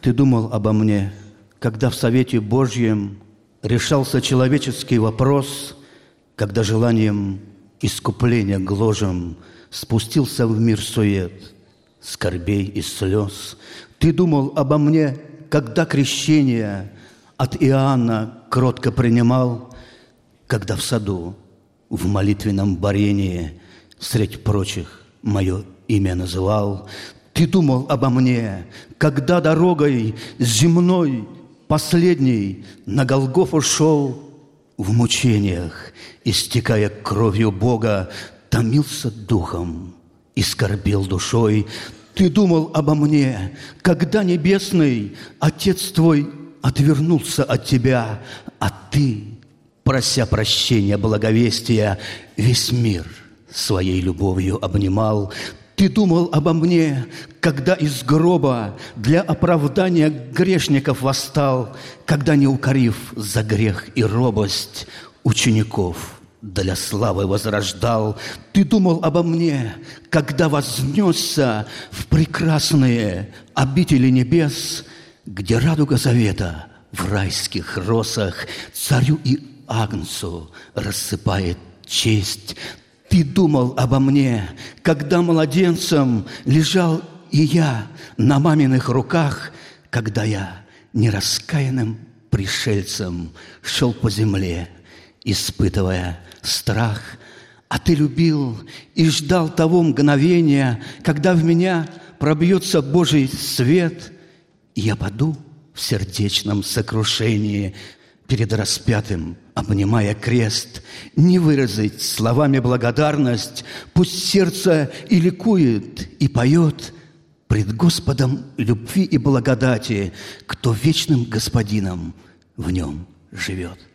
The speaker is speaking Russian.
Ты думал обо мне, когда в Совете Божьем решался человеческий вопрос, когда желанием искупления гложем спустился в мир сует, скорбей и слез. Ты думал обо мне, когда крещение от Иоанна кротко принимал, когда в саду, в молитвенном борении, средь прочих мое имя называл. Ты думал обо мне, когда дорогой земной последней на Голгофу шел, в мучениях, истекая кровью Бога, томился духом и скорбел душой. Ты думал обо мне, когда небесный Отец твой отвернулся от тебя, а ты, прося прощения, благовестия, весь мир своей любовью обнимал. Ты думал обо мне, когда из гроба для оправдания грешников восстал, когда, не укорив за грех и робость, учеников для славы возрождал. Ты думал обо мне, когда вознесся в прекрасные обители небес, где радуга завета в райских росах царю и агнцу рассыпает честь. Ты думал обо мне, когда младенцем лежал и я на маминых руках, когда я нераскаянным пришельцем шел по земле, испытывая страх. А ты любил и ждал того мгновения, когда в меня пробьется Божий свет, и я паду в сердечном сокрушении перед распятым, обнимая крест. Не выразить словами благодарность, пусть сердце и ликует, и поет пред Господом любви и благодати, кто вечным Господином в нем живет.